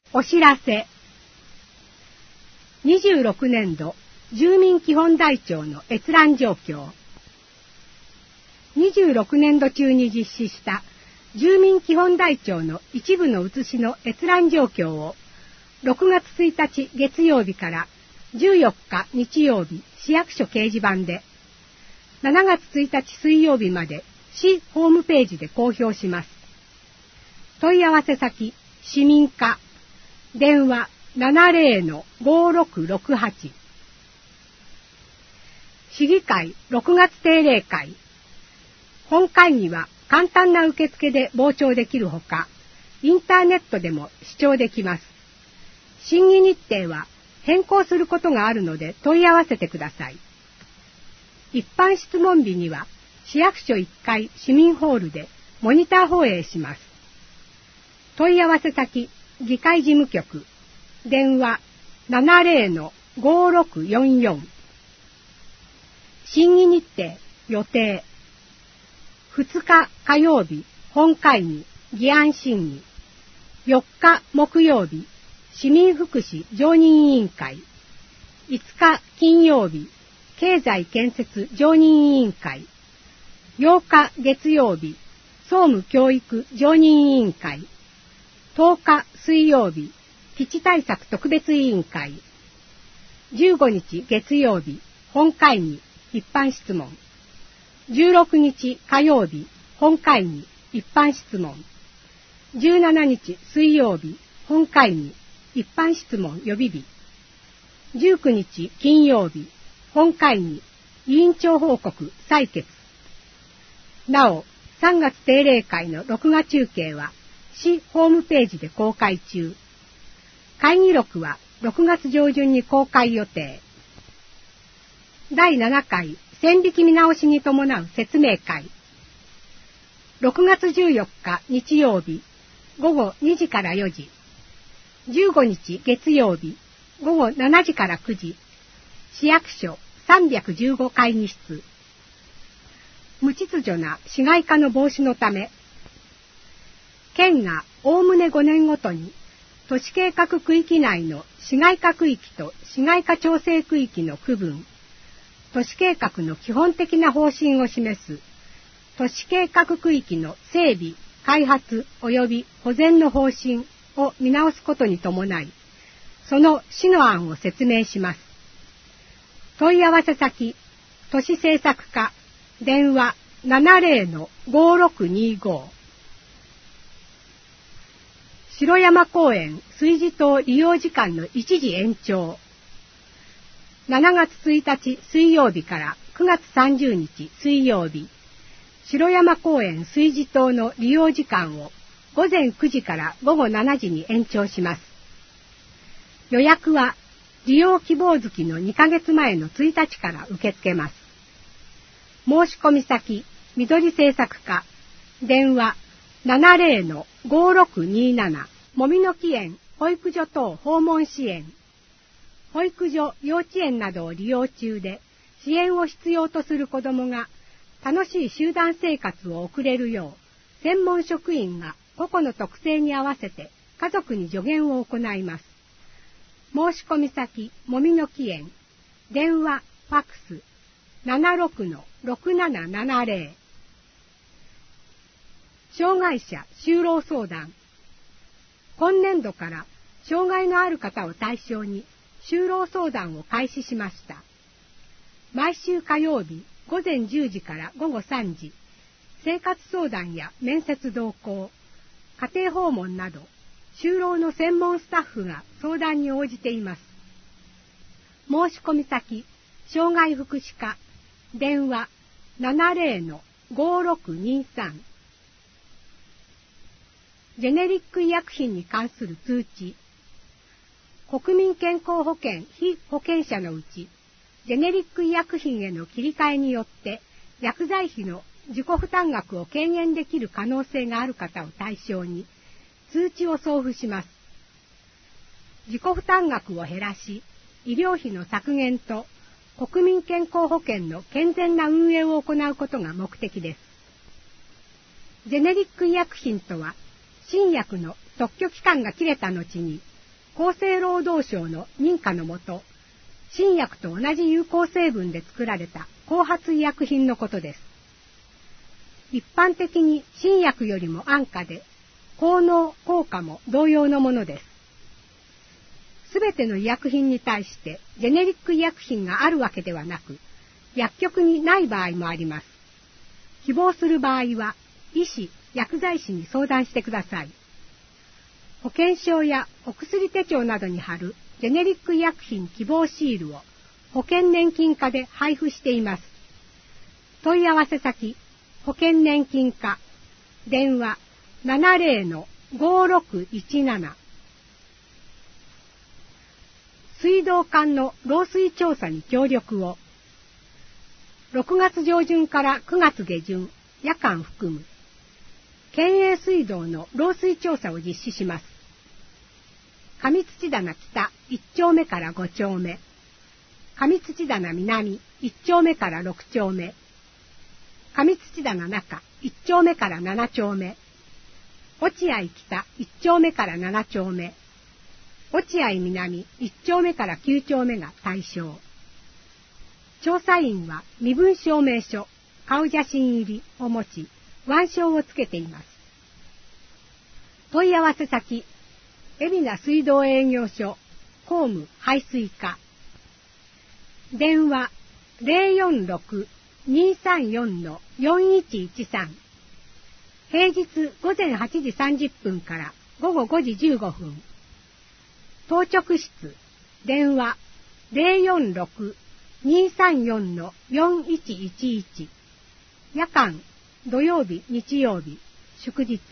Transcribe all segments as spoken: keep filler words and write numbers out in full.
お知らせ。にじゅうろくねんど住民基本台帳の閲覧状況。にじゅうろくねんど中に実施した住民基本台帳の一部の写しの閲覧状況をろくがつついたち月曜日からじゅうよっか日曜日市役所掲示板で、しちがつついたち水曜日まで市ホームページで公表します。問い合わせ先、市民課、電話 ななぜろのごろくろくはち。市議会ろくがつ定例会。本会議は簡単な受付で傍聴できるほか、インターネットでも視聴できます。審議日程は変更することがあるので問い合わせてください。一般質問日には市役所いっかい市民ホールでモニター放映します。問い合わせ先、議会事務局、電話 ななぜろのごろくよんよん。審議日程予定。ふつか火曜日本会議議案審議。よっか木曜日市民福祉常任委員会。いつか金曜日経済建設常任委員会。ようか月曜日総務教育常任委員会。とおか水曜日基地対策特別委員会。じゅうごにち月曜日本会議一般質問。じゅうろくにち火曜日本会議一般質問。じゅうしちにち水曜日本会議一般質問予備日。じゅうくにち金曜日本会議委員長報告採決。なおさんがつ定例会の録画中継は市ホームページで公開中。会議録はろくがつ上旬に公開予定。だいななかい線引き見直しに伴う説明会。ろくがつじゅうよっか日曜日ごごにじからよじ。じゅうごにち月曜日ごごしちじからくじ。市役所さんびゃくじゅうご会議室。無秩序な市街化の防止のため、県がおおむねごねんごとに都市計画区域内の市街化区域と市街化調整区域の区分、都市計画の基本的な方針を示す都市計画区域の整備、開発及び保全の方針を見直すことに伴い、その市の案を説明します。問い合わせ先、都市政策課、電話 ななぜろのごろくにご。城山公園水地島利用時間の一時延長。しちがつついたち水曜日からくがつさんじゅうにち水曜日、城山公園水地島の利用時間をごぜんくじからごごしちじに延長します。予約は利用希望月のにかげつまえのついたちから受け付けます。申し込み先、緑政策課、電話 ななぜろのごろくになな。もみの木園保育所等訪問支援。保育所、幼稚園などを利用中で支援を必要とする子どもが楽しい集団生活を送れるよう、専門職員が個々の特性に合わせて家族に助言を行います。申し込み先、もみの木園、電話、ファックス ななろくのろくななななぜろ。障害者就労相談。今年度から障害のある方を対象に就労相談を開始しました。毎週火曜日ごぜんじゅうじからごごさんじ、生活相談や面接同行、家庭訪問など、就労の専門スタッフが相談に応じています。申し込み先、障害福祉課、電話 ななぜろのごろくにさん。ジェネリック医薬品に関する通知。国民健康保険被保険者のうち、ジェネリック医薬品への切り替えによって薬剤費の自己負担額を軽減できる可能性がある方を対象に通知を送付します。自己負担額を減らし、医療費の削減と国民健康保険の健全な運営を行うことが目的です。ジェネリック医薬品とは、新薬の特許期間が切れた後に厚生労働省の認可のもと、新薬と同じ有効成分で作られた後発医薬品のことです。一般的に新薬よりも安価で、効能・効果も同様のものです。すべての医薬品に対してジェネリック医薬品があるわけではなく、薬局にない場合もあります。希望する場合は、医師・薬剤師に相談してください。保険証やお薬手帳などに貼るジェネリック医薬品希望シールを保険年金課で配布しています。問い合わせ先、保険年金課、電話 ななゼロのごろくいちなな。水道管の漏水調査に協力を。ろくがつ上旬からくがつ下旬、夜間含む、県営水道の漏水調査を実施します。上土棚北いっ丁目からご丁目、上土棚南いっ丁目からろく丁目、上土棚中いっ丁目からなな丁目、落合北いっ丁目からなな丁目、落合南いっ丁目からきゅう丁目が対象。調査員は身分証明書、顔写真入りを持ち、腕章をつけています。問い合わせ先、海老名水道営業所、公務排水課。電話 ゼロよんろく にーさんよん よんいちいちさん。平日午前はちじさんじゅっぷんから午後ごじじゅうごふん。当直室、電話 ゼロよんろく にーさんよん よんいちいちいち。夜間、土曜日、日曜日、祝日。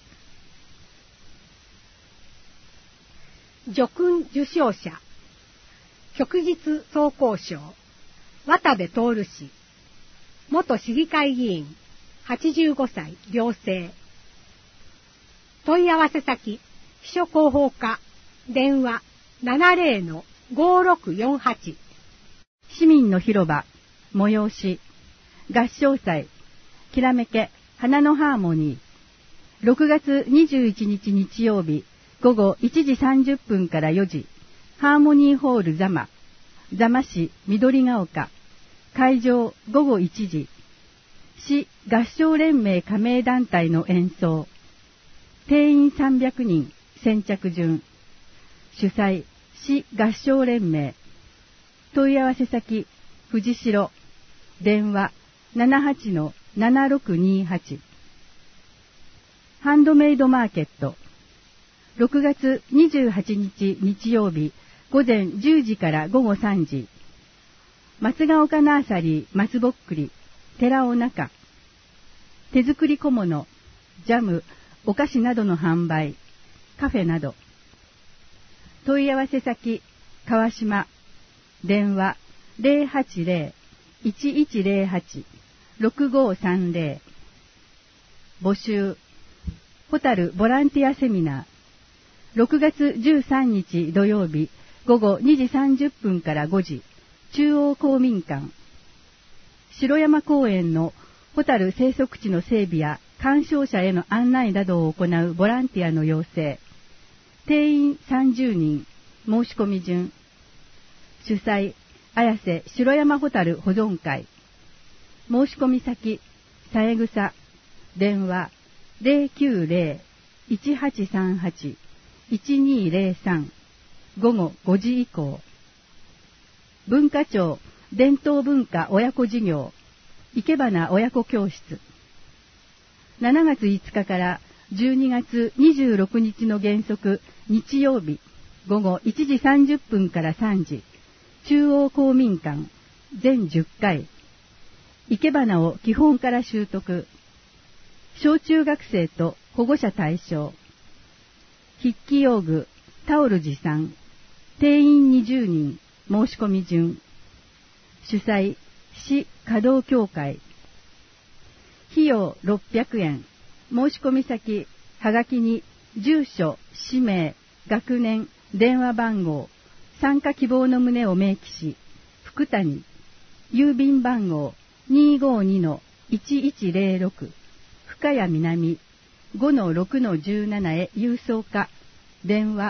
叙勲受章者、旭日総工賞、渡部徹氏、元市議会議員、はちじゅうごさい、寮生。問い合わせ先、秘書広報課、電話 ななゼロのごろくよんはち。 市民の広場、催し、合唱祭、きらめけ、花のハーモニー。ろくがつにじゅういちにち日曜日、午後いちじさんじゅっぷんからよじ、ハーモニーホール座間、座間市緑が丘、会場午後いちじ、市合唱連盟加盟団体の演奏、定員さんびゃくにん、先着順、主催、市合唱連盟、問い合わせ先、藤代、電話 ななはちのななろくにはち。ハンドメイドマーケット、ろくがつにじゅうはちにち日曜日午前じゅうじから午後さんじ、松ヶ丘ナーサリー松ぼっくり寺尾中、手作り小物、ジャム、お菓子などの販売、カフェなど。問い合わせ先、川島、電話 ゼロはちゼロ いちいちゼロはち ろくごさんゼロ。募集、ホタルボランティアセミナー、ろくがつじゅうさんにち土曜日午後にじさんじゅっぷんからごじ、中央公民館。城山公園のホタル生息地の整備や鑑賞者への案内などを行うボランティアの要請。定員さんじゅうにん、申し込み順。主催、綾瀬城山ホタル保存会。申し込み先、さえぐさ。電話ゼロきゅうゼロ いちはちさんはち いちにゼロさん。午後ごじ以降。文化庁伝統文化親子事業、いけばな親子教室。しちがついつかからじゅうにがつにじゅうろくにちの原則日曜日午後いちじさんじゅっぷんからさんじ、中央公民館全じゅっかい。いけばなを基本から習得。小中学生と保護者対象。筆記用具、タオル持参。定員にじゅうにん、申し込み順。主催、市稼働協会。費用ろっぴゃくえん。申し込み先、はがきに住所、氏名、学年、電話番号、参加希望の旨を明記し、福谷、郵便番号 にーごーにのいちいちゼロろく、深谷南 ごのろくのじゅうなな へ郵送か、電話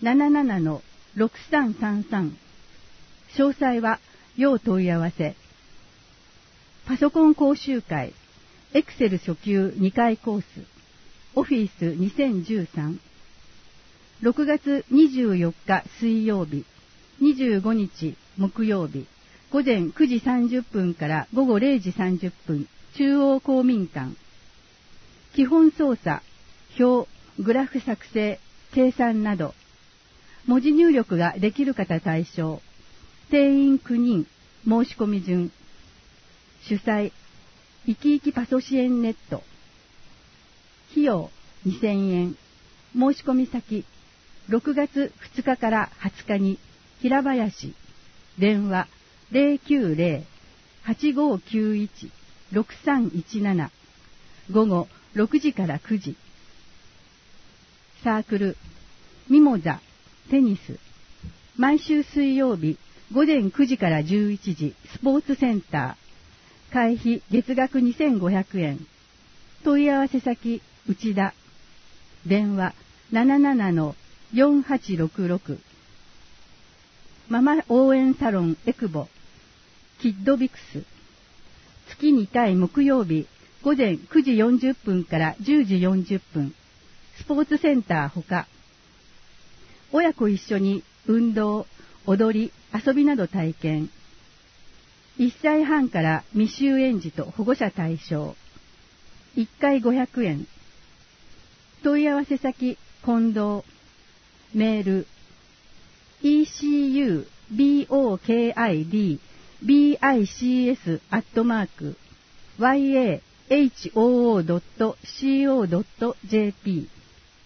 ななななのろくさんさんさん。詳細は要問い合わせ。パソコン講習会、エクセル初級にかいコース、オフィスにせんじゅうさん。ろくがつにじゅうよっか水曜日、にじゅうごにち木曜日、午前くじさんじゅっぷんから午後れいじさんじゅっぷん、中央公民館。基本操作、表、グラフ作成、計算など、文字入力ができる方対象。定員きゅうにん、申し込み順。主催、いきいきパソ支援ネット。費用にせんえん。申し込み先、ろくがつふつかからはつかに平林。電話ゼロきゅうゼロ はちごきゅういち ろくさんいちなな。午後ろくじからくじ。サークル、ミモザ、テニス。毎週水曜日、午前くじからじゅういちじ、スポーツセンター。会費月額にせんごひゃくえん。問い合わせ先、内田。電話ななななのよんはちろくろく。ママ応援サロンエクボ。キッドビクス。月にかい木曜日、午前くじよんじゅっぷんからじゅうじよんじゅっぷん。スポーツセンターほか。親子一緒に運動、踊り、遊びなど体験。いっさいはんから未就園児と保護者対象。いっかいごひゃくえん。問い合わせ先、近藤。メール、イーシーユービーオーケーアイディービーアイシーエス アットマーク、ワイエーエイチオーオードットシーオードットジェーピー。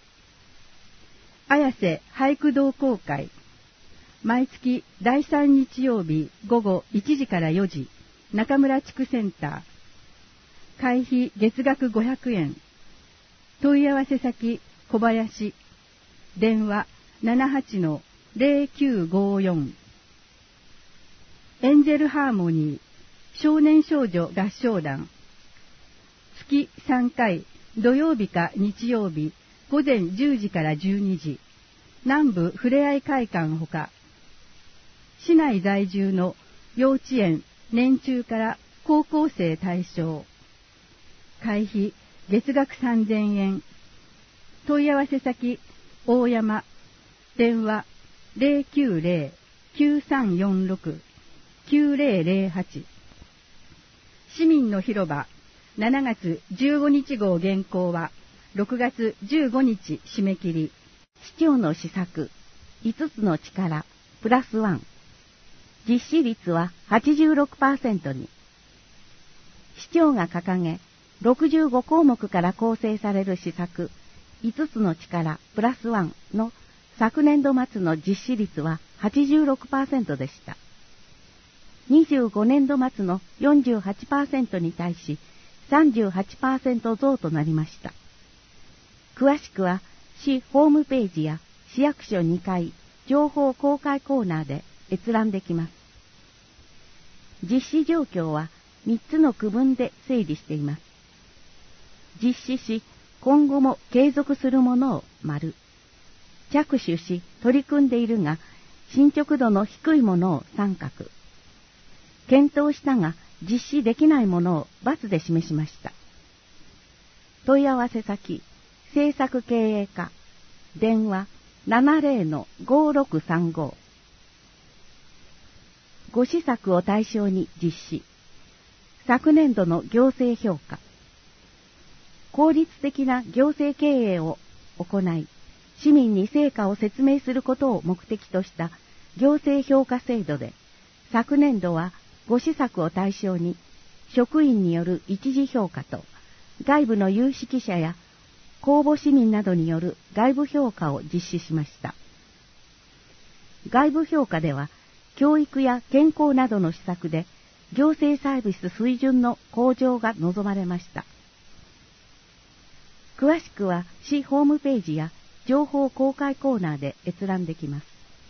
綾瀬俳句同好会。毎月だいさん日曜日午後いちじからよじ、中村地区センター。会費月額ごひゃくえん。問い合わせ先、小林。電話ななはちのゼロきゅうごよん。エンジェルハーモニー少年少女合唱団。月さんかい、土曜日か日曜日、午前じゅうじからじゅうにじ、南部ふれあい会館ほか。市内在住の幼稚園、年中から高校生対象。会費月額さんぜんえん。問い合わせ先、大山。電話ゼロきゅうゼロ きゅうさんよんろく きゅうゼロゼロはち。市民の広場しちがつじゅうごにち号原稿はろくがつじゅうごにち締め切り。 市長の施策いつつの力プラスワン。実施率は はちじゅうろくパーセント に。市長が掲げろくじゅうごこうもくから構成される施策いつつの力プラスワンの昨年度末の実施率は はちじゅうろくパーセント でした。にじゅうごねんど末の よんじゅうはちパーセント に対し さんじゅうはちパーセント 増となりました。詳しくは市ホームページや市役所にかい情報公開コーナーで閲覧できます。実施状況はみっつの区分で整理しています。実施し、今後も継続するものを丸。着手し、取り組んでいるが、進捗度の低いものを三角。検討したが、実施できないものを×で示しました。問い合わせ先、政策経営課。電話ななゼロのごろくさんご。ご施策を対象に実施。昨年度の行政評価。効率的な行政経営を行い、市民に成果を説明することを目的とした行政評価制度で、昨年度はご施策を対象に職員による一次評価と外部の有識者や公募市民などによる外部評価を実施しました。外部評価では教育や健康などの施策で行政サービス水準の向上が望まれました。詳しくは市ホームページや情報公開コーナーで閲覧できます。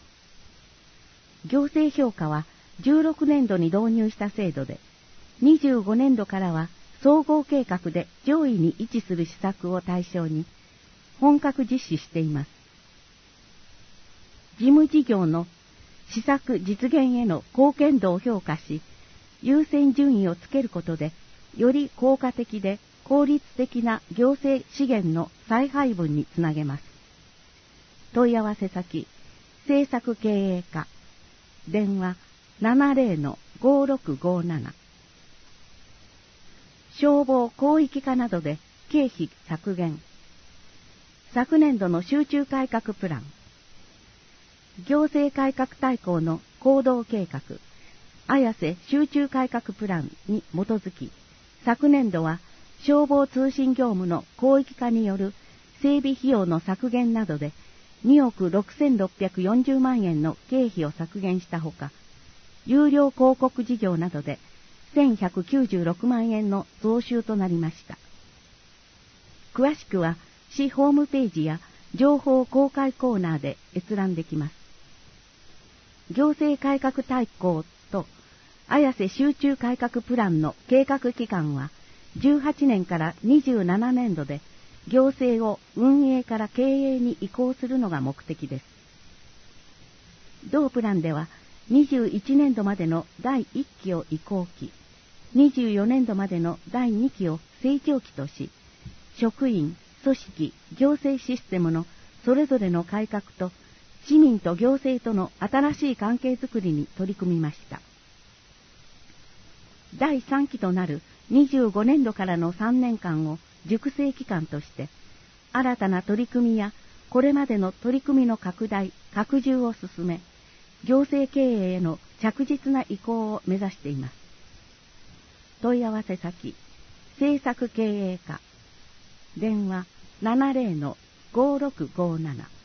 行政評価はじゅうろくねんどに導入した制度で、にじゅうごねんどからは総合計画で上位に位置する施策を対象に本格実施しています。 事務事業の施策実現への貢献度を評価し、優先順位をつけることで、より効果的で効率的な行政資源の再配分につなげます。問い合わせ先、政策経営課、電話 ななゼロ の ごろくごなな。消防広域化などで経費削減。昨年度の集中改革プラン。行政改革大綱の行動計画、綾瀬集中改革プランに基づき、昨年度は消防通信業務の広域化による整備費用の削減などでにおくろくせんろっぴゃくよんじゅうまんえんの経費を削減したほか、有料広告事業などでせんひゃくきゅうじゅうろくまんえんの増収となりました。詳しくは市ホームページや情報公開コーナーで閲覧できます。行政改革大綱と綾瀬集中改革プランの計画期間はじゅうはちねんからにじゅうななねんどで、行政を運営から経営に移行するのが目的です。同プランではにじゅういちねんどまでのだいいっきを移行期、にじゅうよねんどまでのだいにきを成長期とし、職員、組織、行政システムのそれぞれの改革と市民と行政との新しい関係づくりに取り組みました。だいさんきとなるにじゅうごねんどからのさんねんかんを熟成期間として、新たな取り組みやこれまでの取り組みの拡大、拡充を進め、行政経営への着実な移行を目指しています。問い合わせ先、政策経営課、電話 ななゼロ の ごろくごなな。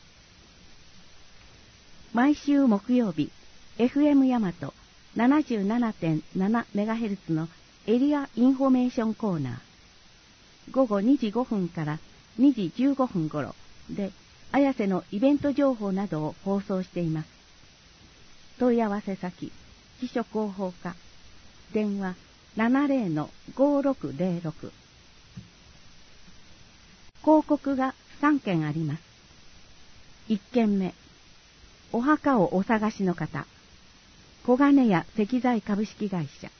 毎週木曜日、エフエム 大和 ななじゅうななてんななメガヘルツ のエリアインフォメーションコーナー、ごごにじごふんからにじじゅうごふん頃で、綾瀬のイベント情報などを放送しています。問い合わせ先、秘書広報課、電話 ななゼロ の ごろくゼロろく。広告がさんけんあります。いっけんめ、お墓をお探しの方、小金屋石材株式会社。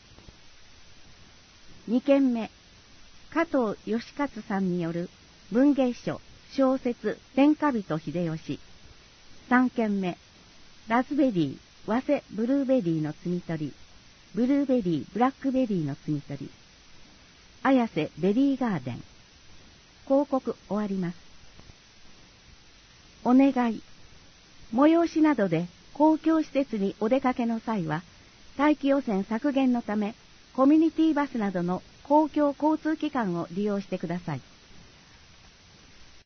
にけんめ、加藤義勝さんによる文芸書小説天下人秀吉。さんけんめ、ラズベリー早生ブルーベリーの摘み取り、ブルーベリーブラックベリーの摘み取り、綾瀬ベリーガーデン。広告終わります。お願い。催しなどで公共施設にお出かけの際は、大気汚染削減のため、コミュニティバスなどの公共交通機関を利用してください。